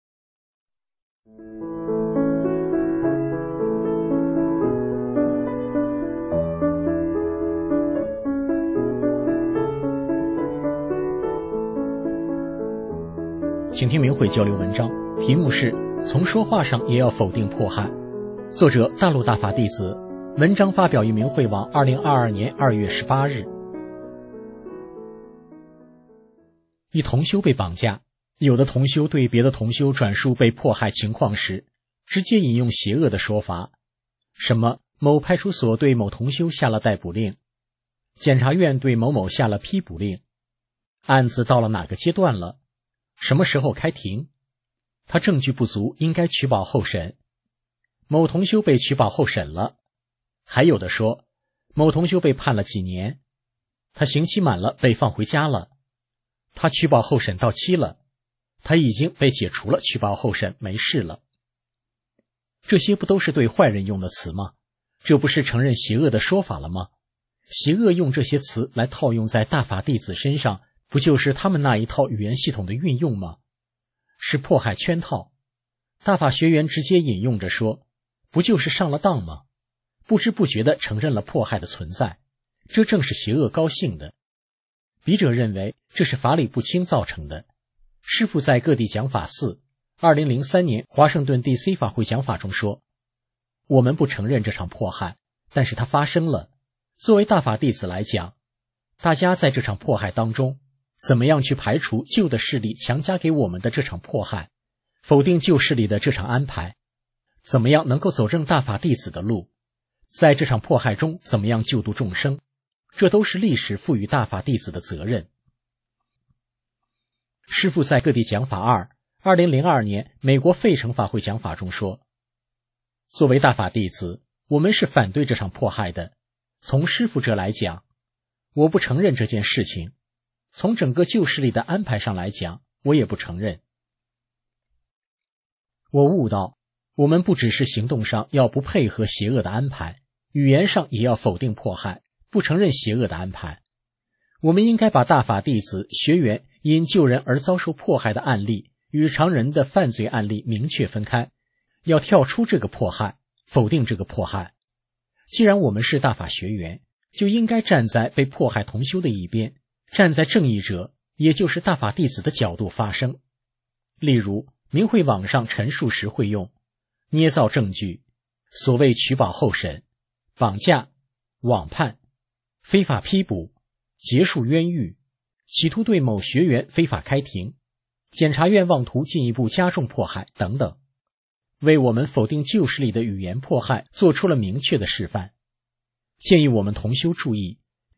请听明慧交流文章，题目是从说话上也要否定迫害，作者大陆大法弟子，文章发表于明慧网二零二二年二月十八日。一同修被绑架，有的同修对别的同修转述被迫害情况时，直接引用邪恶的说法，什么某派出所对某同修下了逮捕令，检察院对某某下了批捕令，案子到了哪个阶段了，什么时候开庭，他证据不足，应该取保候审，某同修被取保候审了。还有的说某同修被判了几年，他刑期满了被放回家了，他取保候审到期了，他已经被解除了取保候审，没事了。这些不都是对坏人用的词吗？这不是承认邪恶的说法了吗？邪恶用这些词来套用在大法弟子身上，不就是他们那一套语言系统的运用吗？是迫害圈套。大法学员直接引用着说，不就是上了当吗？不知不觉地承认了迫害的存在，这正是邪恶高兴的。笔者认为这是法理不清造成的。师父在各地讲法四二零零三年华盛顿 D C 法会讲法中说，我们不承认这场迫害，但是它发生了。作为大法弟子来讲，大家在这场迫害当中，怎么样去排除旧的势力强加给我们的这场迫害，否定旧势力的这场安排，怎么样能够走正大法弟子的路，在这场迫害中怎么样救度众生，这都是历史赋予大法弟子的责任。师父在各地讲法二二零零二年美国费城法会讲法中说，作为大法弟子，我们是反对这场迫害的。从师父这来讲，我不承认这件事情，从整个旧势力的安排上来讲，我也不承认。我悟到，我们不只是行动上要不配合邪恶的安排，语言上也要否定迫害，不承认邪恶的安排。我们应该把大法弟子学员因救人而遭受迫害的案例与常人的犯罪案例明确分开，要跳出这个迫害，否定这个迫害。既然我们是大法学员，就应该站在被迫害同修的一边，站在正义者，也就是大法弟子的角度发声。例如明慧网上陈述时会用捏造证据，所谓取保候审、绑架、网判、非法批捕、结束冤狱、企图对某学员非法开庭、检察院妄图进一步加重迫害等等，为我们否定旧势力的语言迫害做出了明确的示范。建议我们同修注意，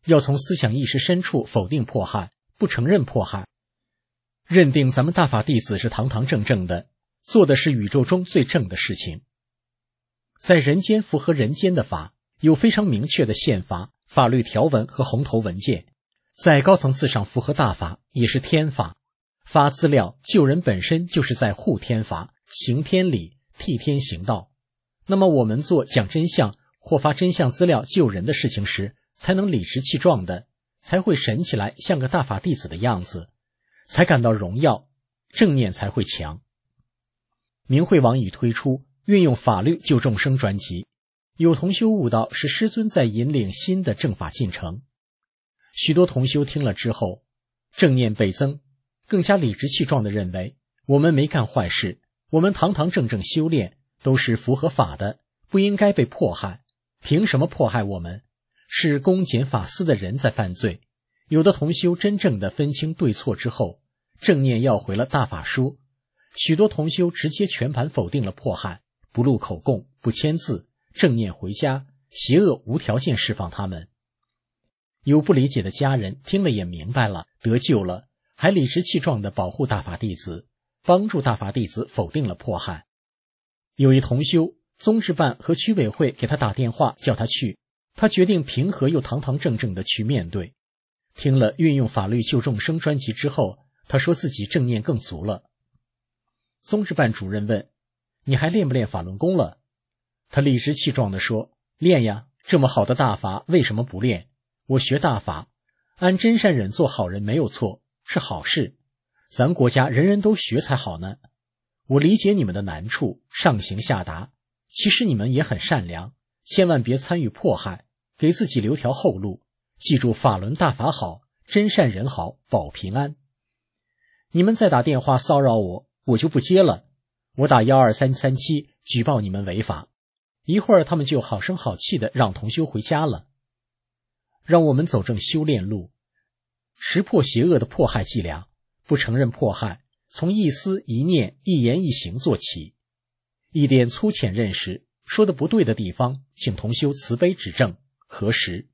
要从思想意识深处否定迫害，不承认迫害，认定咱们大法弟子是堂堂正正的，做的是宇宙中最正的事情。在人间符合人间的法，有非常明确的宪法、法律条文和红头文件，在高层次上符合大法，也是天法。发资料救人本身就是在护天法，行天理，替天行道。那么我们做讲真相或发真相资料救人的事情时，才能理直气壮的，才会神起来，像个大法弟子的样子，才感到荣耀，正念才会强。明慧网已推出运用法律救众生专辑，有同修悟道是师尊在引领新的正法进程。许多同修听了之后，正念倍增，更加理直气壮地认为，我们没干坏事，我们堂堂正正修炼，都是符合法的，不应该被迫害。凭什么迫害我们？是公检法司的人在犯罪。有的同修真正的分清对错之后，正念要回了大法书。许多同修直接全盘否定了迫害，不录口供，不签字，正念回家，邪恶无条件释放他们。有不理解的家人听了也明白了，得救了，还理直气壮地保护大法弟子，帮助大法弟子否定了迫害。有一同修，宗治办和居委会给他打电话叫他去，他决定平和又堂堂正正地去面对。听了运用法律救众生专辑之后，他说自己正念更足了。宗治办主任问，你还练不练法轮功了？他理直气壮地说，练呀，这么好的大法为什么不练？我学大法，安真善忍做好人没有错，是好事，咱国家人人都学才好呢。我理解你们的难处，上行下达，其实你们也很善良，千万别参与迫害，给自己留条后路，记住法轮大法好，真善人好，保平安。你们再打电话骚扰我，我就不接了，我打一二三三七举报你们违法。一会儿他们就好声好气的让同修回家了。让我们走正修炼路，识破邪恶的迫害伎俩，不承认迫害，从一思一念一言一行做起。一点粗浅认识，说的不对的地方，请同修慈悲指正，核实。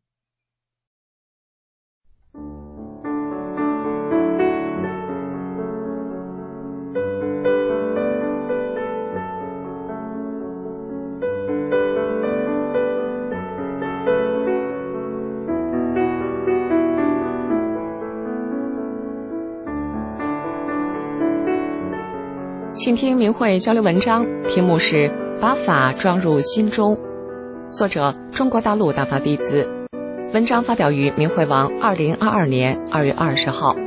请听明慧交流文章，题目是《把法装入心中》，作者中国大陆大法弟子。文章发表于明慧网二零二二年二月二十号。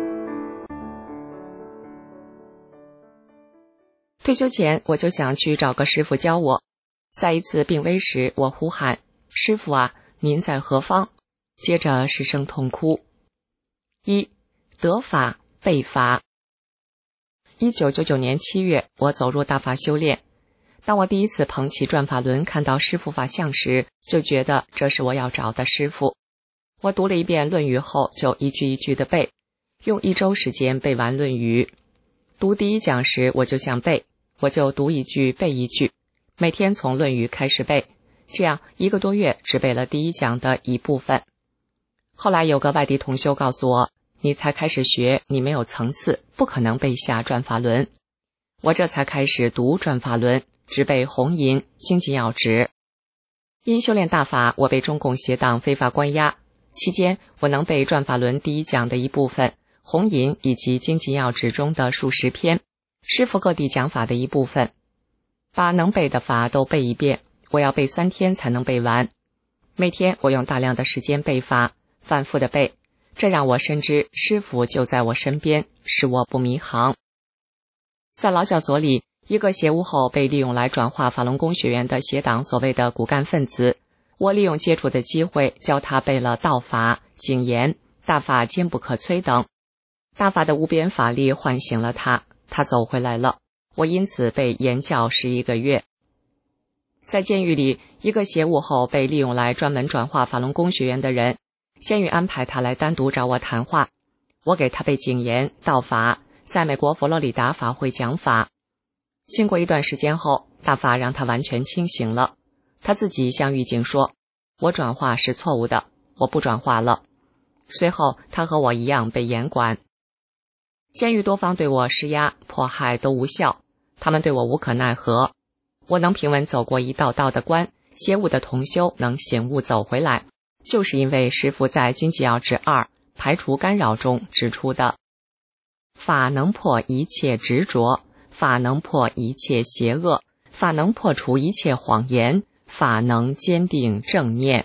退休前，我就想去找个师傅教我。在一次病危时，我呼喊：“师傅啊，您在何方？”接着失声痛哭。一、得法被罚。一九九九年七月，我走入大法修炼。当我第一次捧起转法轮，看到师父法像时，就觉得这是我要找的师父。我读了一遍《论语》后，就一句一句的背，用一周时间背完《论语》。读第一讲时，我就想背，我就读一句背一句，每天从《论语》开始背，这样一个多月只背了第一讲的一部分。后来有个外地同修告诉我，你才开始学，你没有层次，不可能背下转法轮。我这才开始读转法轮，只背红银、精进要旨。因修炼大法，我被中共邪党非法关押，期间我能背转法轮第一讲的一部分，红银以及精进要旨中的数十篇，师父各地讲法的一部分，把能背的法都背一遍，我要背三天才能背完。每天我用大量的时间背法，反复的背，这让我深知师父就在我身边，使我不迷航。在劳教所里，一个邪巫后被利用来转化法轮功学员的邪党所谓的骨干分子，我利用接触的机会教他背了道法、警言、大法坚不可摧等。大法的无边法力唤醒了他，他走回来了，我因此被严教十一个月。在监狱里，一个邪巫后被利用来专门转化法轮功学员的人，监狱安排他来单独找我谈话，我给他背警言、道法，在美国佛罗里达法会讲法。经过一段时间后，大法让他完全清醒了。他自己向狱警说，我转化是错误的， 我不转化了。随后他和我一样被严管。监狱多方对我施压迫害都无效，他们对我无可奈何。我能平稳走过一道道的关，邪恶的同修能醒悟走回来，就是因为师父在经济要旨二排除干扰中指出的：法能破一切执着，法能破一切邪恶，法能破除一切谎言，法能坚定正念。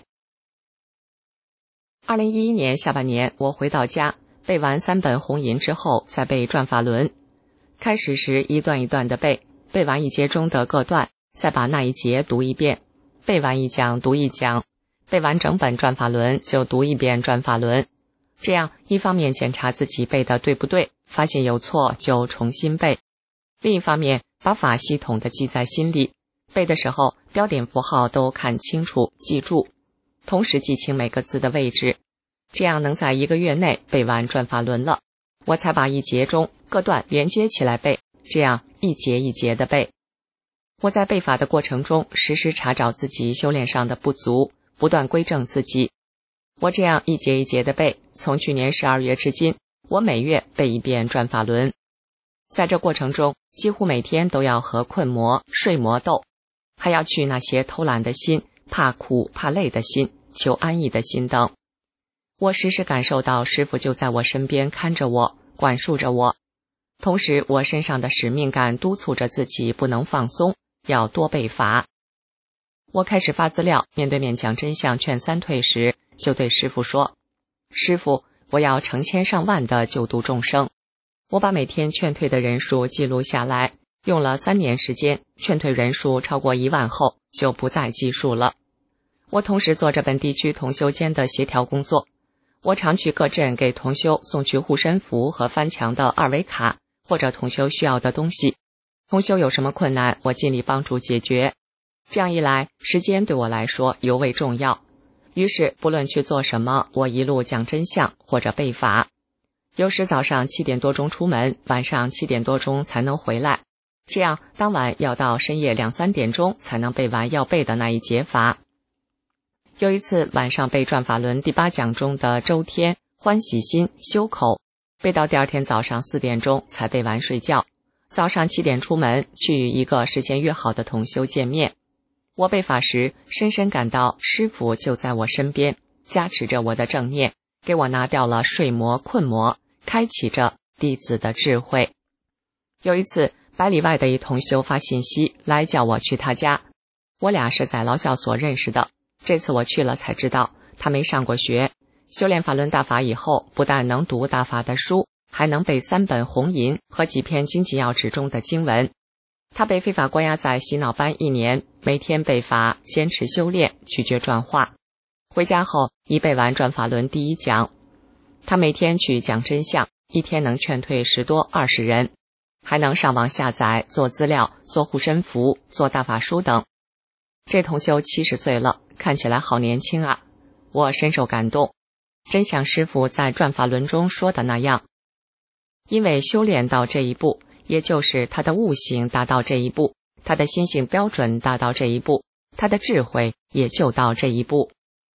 二零一一年下半年，我回到家，背完三本红银之后，再背转法轮。开始时一段一段的背，背完一节中的各段，再把那一节读一遍，背完一讲读一讲，背完整本转法轮就读一遍转法轮。这样一方面检查自己背的对不对，发现有错就重新背；另一方面把法系统的记在心里，背的时候标点符号都看清楚记住，同时记清每个字的位置，这样能在一个月内背完转法轮了。我才把一节中各段连接起来背，这样一节一节的背。我在背法的过程中时时查找自己修炼上的不足，不断归正自己。我这样一节一节的背，从去年十二月至今，我每月背一遍转法轮。在这过程中，几乎每天都要和困魔、睡魔斗，还要去那些偷懒的心、怕苦怕累的心、求安逸的心等。我时时感受到师父就在我身边看着我，管束着我，同时我身上的使命感督促着自己不能放松，要多背法。我开始发资料，面对面讲真相劝三退时，就对师父说：师父，我要成千上万的救度众生。我把每天劝退的人数记录下来，用了三年时间，劝退人数超过一万后，就不再计数了。我同时做这本地区同修间的协调工作，我常去各镇给同修送去护身符和翻墙的二维卡，或者同修需要的东西。同修有什么困难，我尽力帮助解决。这样一来，时间对我来说尤为重要。于是不论去做什么，我一路讲真相或者背法。有时早上七点多钟出门，晚上七点多钟才能回来，这样当晚要到深夜两三点钟才能背完要背的那一节法。有一次晚上背转法轮第八讲中的周天、欢喜心、修口，背到第二天早上四点钟才背完睡觉。早上七点出门，去与一个事先约好的同修见面。我背法时，深深感到师父就在我身边，加持着我的正念，给我拿掉了睡魔困魔，开启着弟子的智慧。有一次，百里外的一同修发信息来叫我去他家，我俩是在劳教所认识的。这次我去了才知道，他没上过学，修炼法轮大法以后，不但能读大法的书，还能背三本红银和几篇经济要旨中的经文。他被非法关押在洗脑班一年，每天背法，坚持修炼，拒绝转化。回家后已背完转法轮第一讲。他每天去讲真相，一天能劝退十多二十人，还能上网下载、做资料、做护身符、做大法书等。这同修七十岁了，看起来好年轻啊！我深受感动，真像师父在转法轮中说的那样，因为修炼到这一步，也就是他的悟性达到这一步，他的心性标准达到这一步，他的智慧也就到这一步。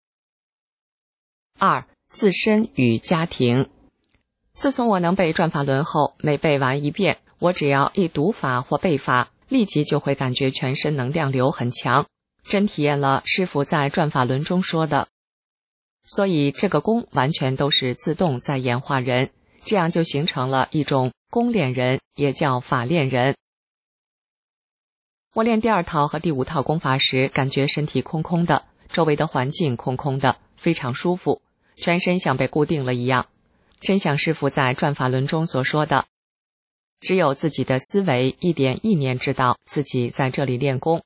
二、自身与家庭。自从我能背转法轮后，每背完一遍，我只要一读法或背法，立即就会感觉全身能量流很强，真体验了师父在转法轮中说的。所以这个功完全都是自动在演化人，这样就形成了一种功练人，也叫法练人。我练第二套和第五套功法时，感觉身体空空的，周围的环境空空的，非常舒服，全身像被固定了一样，真像师父在转法轮中所说的，只有自己的思维一点意念知道自己在这里练功。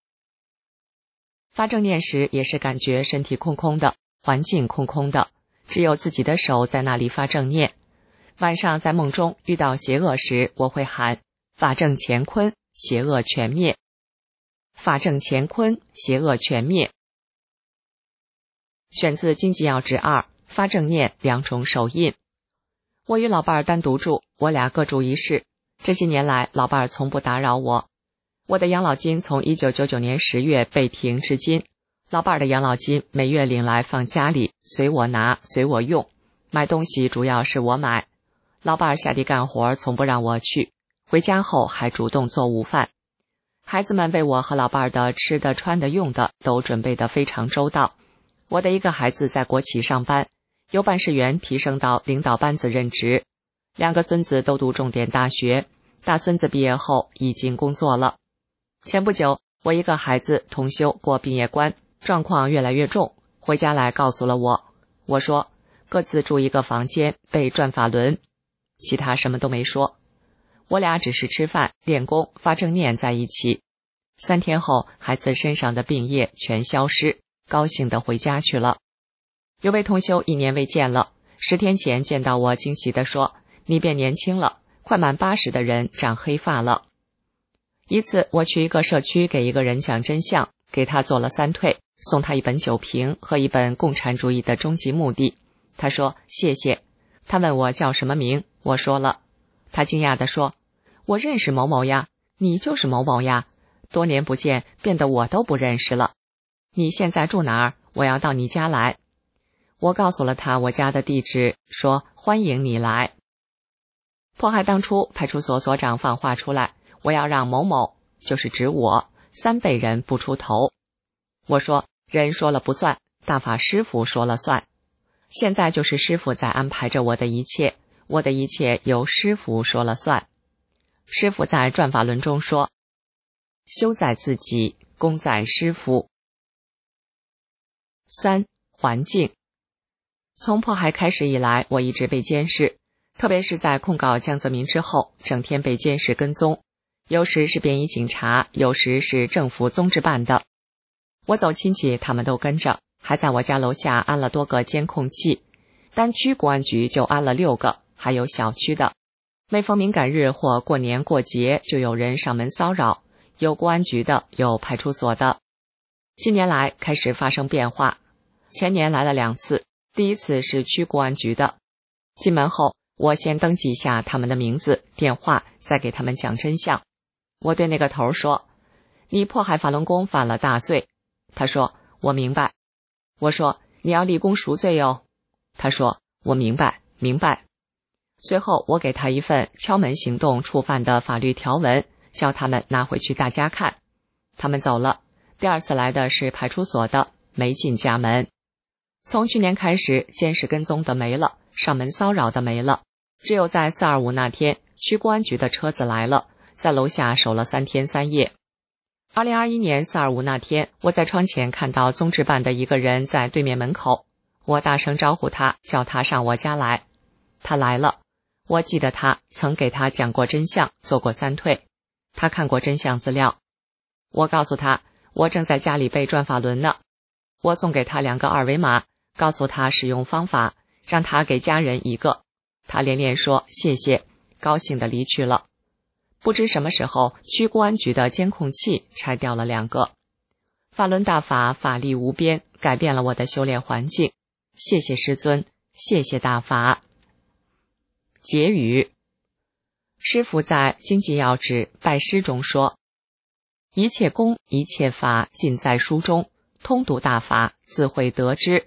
发正念时也是感觉身体空空的，环境空空的，只有自己的手在那里发正念。晚上在梦中遇到邪恶时，我会喊法正乾坤，邪恶全灭，法正乾坤，邪恶全灭。选自经济要旨二，发正念两种手印。我与老伴儿单独住，我俩各住一室。这些年来，老伴儿从不打扰我。我的养老金从一九九九年十月被停至今， 老伴儿的养老金每月领来放家里，随我拿，随我用。买东西主要是我买，老伴儿下地干活从不让我去，回家后还主动做午饭。孩子们为我和老伴儿的吃的、穿的、用的都准备得非常周到。我的一个孩子在国企上班，由办事员提升到领导班子任职。两个孙子都读重点大学，大孙子毕业后已经工作了。前不久，我一个孩子同修过毕业关，状况越来越重，回家来告诉了我。我说各自住一个房间，背转法轮，其他什么都没说。我俩只是吃饭、练功、发正念在一起。三天后，孩子身上的病液全消失，高兴地回家去了。有位同修一年未见了，十天前见到我，惊喜地说：“你变年轻了，快满八十的人长黑发了。”一次，我去一个社区给一个人讲真相，给他做了三退，送他一本酒瓶和一本《共产主义的终极目的》。他说谢谢。他问我叫什么名，我说了。他惊讶地说：“我认识某某呀，你就是某某呀，多年不见，变得我都不认识了。你现在住哪儿？我要到你家来。”我告诉了他我家的地址，说欢迎你来。迫害当初，派出所所长放话出来，我要让某某，就是指我，三辈人不出头。我说人说了不算，大法师父说了算。现在就是师父在安排着我的一切，我的一切由师父说了算。师父在转法轮中说：“修在自己，功在师父。”三、环境。从迫害开始以来，我一直被监视，特别是在控告江泽民之后，整天被监视跟踪，有时是便衣警察，有时是政府综治办的。我走亲戚，他们都跟着，还在我家楼下安了多个监控器，单区公安局就安了六个，还有小区的。每逢敏感日或过年过节，就有人上门骚扰，有公安局的，有派出所的。近年来开始发生变化，前年来了两次，第一次是区公安局的。进门后，我先登记一下他们的名字、电话，再给他们讲真相。我对那个头说：“你迫害法轮功犯了大罪。”他说：“我明白。”我说：“你要立功赎罪哟。”他说：“我明白，明白。”随后我给他一份敲门行动触犯的法律条文，叫他们拿回去大家看。他们走了。第二次来的是派出所的，没进家门。从去年开始，监视跟踪的没了，上门骚扰的没了，只有在四二五那天，区公安局的车子来了，在楼下守了三天三夜。二零二一年四二五那天，我在窗前看到综治办的一个人在对面门口，我大声招呼他，叫他上我家来。他来了，我记得他曾给他讲过真相，做过三退，他看过真相资料。我告诉他，我正在家里背转法轮呢。我送给他两个二维码，告诉他使用方法，让他给家人一个。他连连说谢谢，高兴地离去了。不知什么时候，区公安局的监控器拆掉了两个。法轮大法，法力无边，改变了我的修炼环境。谢谢师尊，谢谢大法。结语。师父在经济要旨拜师中说：“一切功，一切法，尽在书中。通读大法，自会得知。”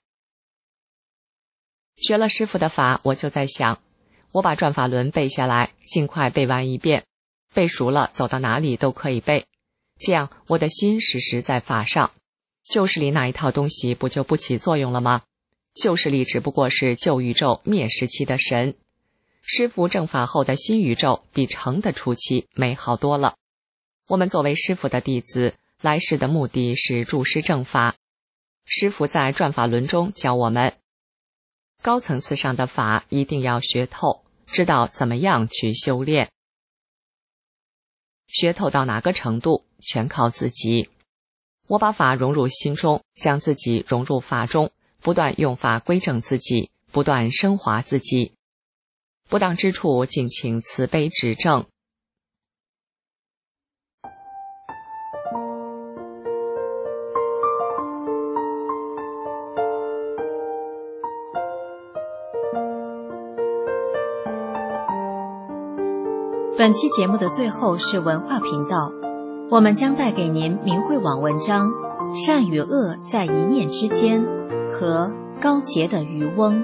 学了师父的法，我就在想，我把转法轮背下来，尽快背完一遍，背熟了，走到哪里都可以背。这样，我的心时时在法上，旧势力那一套东西不就不起作用了吗？旧势力只不过是旧宇宙灭时期的神，师父正法后的新宇宙比成的初期美好多了。我们作为师父的弟子，来世的目的是助师正法。师父在转法轮中教我们，高层次上的法一定要学透，知道怎么样去修炼。学透到哪个程度，全靠自己。我把法融入心中，将自己融入法中，不断用法归正自己，不断升华自己。不当之处，敬请慈悲指正。 本期节目的最后是文化频道，我们将带给您明慧网文章善与恶在一念之间和高洁的渔翁。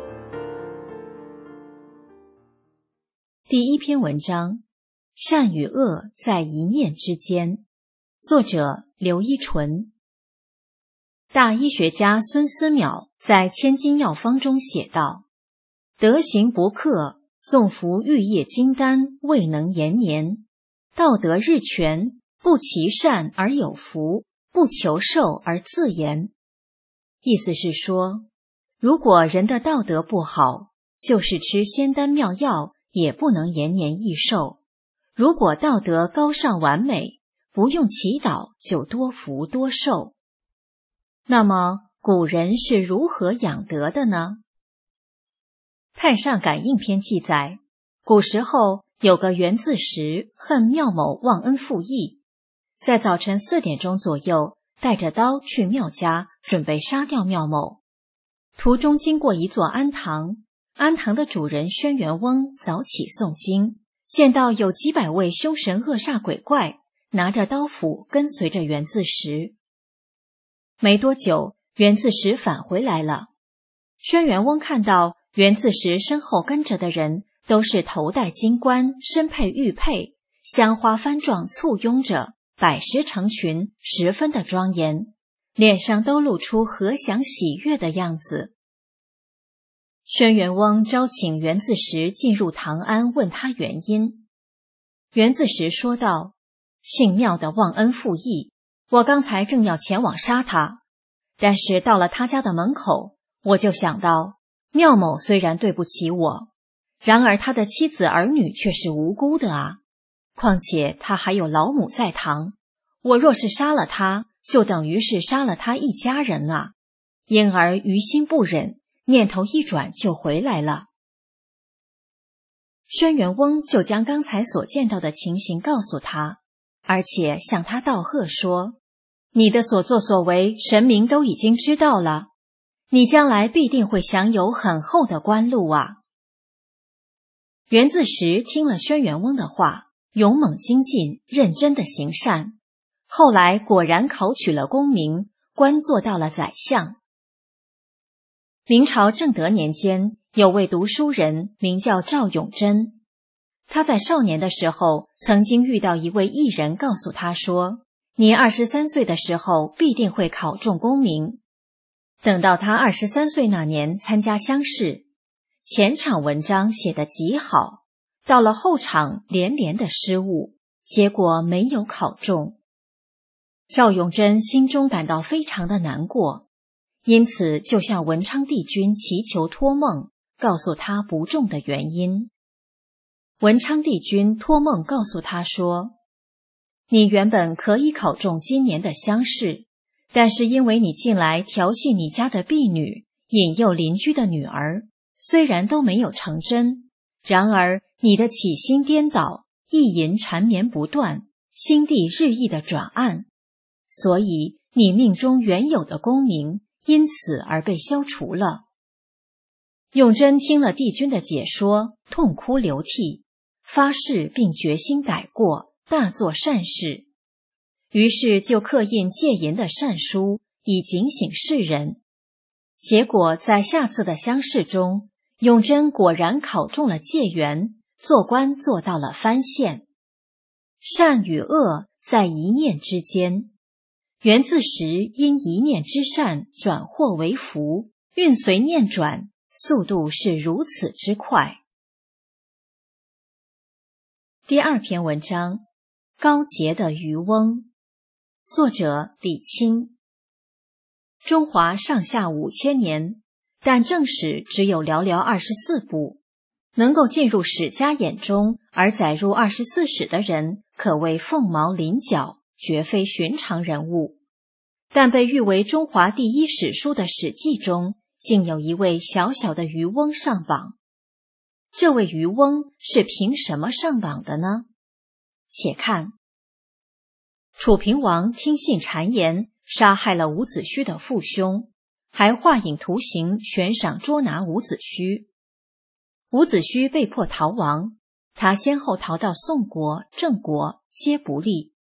第一篇文章，善与恶在一念之间，作者刘一纯。大医学家孙思邈在《千金药方》中写道：德行不克，纵服玉液金丹，未能延年；道德日全，不其善而有福，不求寿而自延。意思是说，如果人的道德不好，就是吃仙丹妙药也不能延年益寿；如果道德高尚完美，不用祈祷就多福多寿。那么古人是如何养德的呢？太上感应篇记载，古时候有个源自时恨庙某忘恩负义，在早晨四点钟左右带着刀去庙家，准备杀掉庙某。途中经过一座庵堂，庵堂的主人轩辕翁早起诵经，见到有几百位凶神恶煞鬼怪拿着刀斧跟随着源自时。没多久，源自时返回来了。轩辕翁看到源自时身后跟着的人都是头戴金冠，身佩玉佩，香花幡状簇拥着，百十成群，十分的庄严，脸上都露出和祥喜悦的样子。轩辕翁招请源自时进入唐庵，问他原因。源自时说道：姓庙的忘恩负义，我刚才正要前往杀他，但是到了他家的门口，我就想到庙某虽然对不起我，然而他的妻子儿女却是无辜的啊，况且他还有老母在堂，我若是杀了他，就等于是杀了他一家人啊，因而于心不忍，念头一转就回来了。轩辕翁就将刚才所见到的情形告诉他，而且向他道贺说：你的所作所为，神明都已经知道了，你将来必定会享有很厚的官禄啊。源自时听了轩辕翁的话，勇猛精进，认真的行善，后来果然考取了功名，官做到了宰相。明朝正德年间，有位读书人名叫赵永贞，他在少年的时候曾经遇到一位艺人，告诉他说：你二十三岁的时候必定会考中功名。等到他二十三岁那年参加乡试，前场文章写得极好，到了后场连连的失误，结果没有考中。赵永贞心中感到非常的难过，因此就向文昌帝君祈求托梦，告诉他不中的原因。文昌帝君托梦告诉他说：你原本可以考中今年的乡试，但是因为你近来调戏你家的婢女，引诱邻居的女儿，虽然都没有成真，然而你的起心颠倒，意淫缠绵不断，心地日益的转暗，所以你命中原有的功名因此而被消除了。永贞听了帝君的解说，痛哭流涕，发誓并决心改过，大做善事。于是就刻印戒淫的善书，以警醒世人。结果在下次的乡试中，永贞果然考中了解元，做官做到了藩县。善与恶在一念之间，源自时因一念之善转祸为福，运随念转，速度是如此之快。第二篇文章，高洁的渔翁，作者李清。中华上下五千年，但正史只有寥寥二十四部，能够进入史家眼中而载入二十四史的人，可谓凤毛麟角，绝非寻常人物。但被誉为中华第一史书的《史记》中，竟有一位小小的渔翁上榜。这位渔翁是凭什么上榜的呢？且看，楚平王听信谗言，杀害了伍子胥的父兄，还画影图形悬赏捉拿伍子胥。伍子胥被迫逃亡，他先后逃到宋国、郑国，皆不利。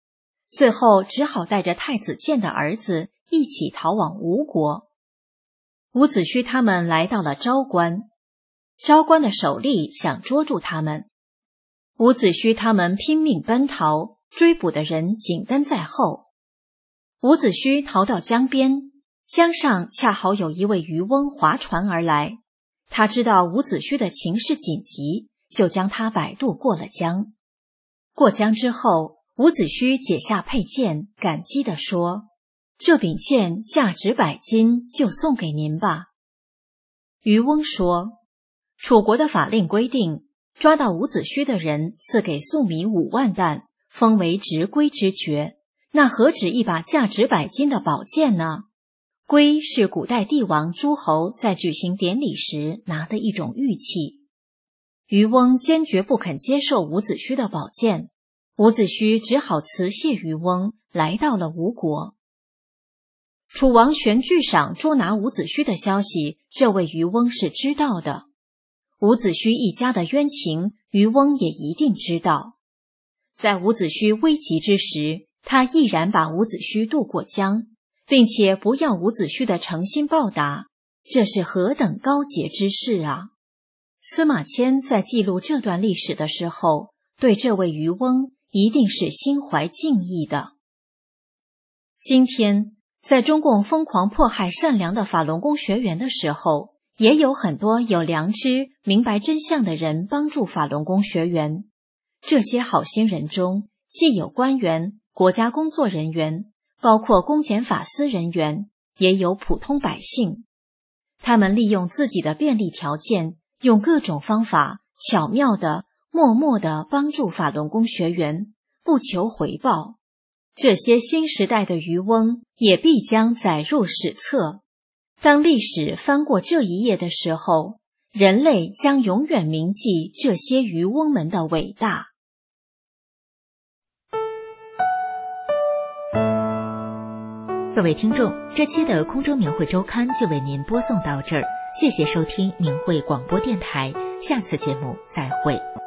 最后只好带着太子建的儿子一起逃往吴国。伍子胥他们来到了昭关，昭关的守吏想捉住他们，伍子胥他们拼命奔逃，追捕的人紧跟在后。伍子胥逃到江边，江上恰好有一位渔翁划船而来，他知道伍子胥的情势紧急，就将他摆渡过了江。过江之后，伍子胥解下佩剑，感激地说：“这柄剑价值百金，就送给您吧。”渔翁说：“楚国的法令规定，抓到伍子胥的人赐给粟米五万担，封为执圭之爵，那何止一把价值百金的宝剑呢？圭是古代帝王诸侯在举行典礼时拿的一种玉器。”渔翁坚决不肯接受伍子胥的宝剑，伍子胥只好辞谢渔翁，来到了吴国。楚王玄惧赏捉拿伍子胥的消息，这位渔翁是知道的。伍子胥一家的冤情，渔翁也一定知道。在伍子胥危急之时，他毅然把伍子胥渡过江，并且不要伍子胥的诚心报答，这是何等高洁之事啊！司马迁在记录这段历史的时候，对这位渔翁一定是心怀敬意的。今天，在中共疯狂迫害善良的法轮功学员的时候，也有很多有良知、明白真相的人帮助法轮功学员。这些好心人中，既有官员、国家工作人员，包括公检法司人员，也有普通百姓。他们利用自己的便利条件，用各种方法巧妙地、默默地帮助法轮功学员，不求回报。这些新时代的渔翁也必将载入史册。当历史翻过这一页的时候，人类将永远铭记这些渔翁们的伟大。 各位听众，这期的空中明慧周刊就为您播送到这儿，谢谢收听明慧广播电台，下次节目再会。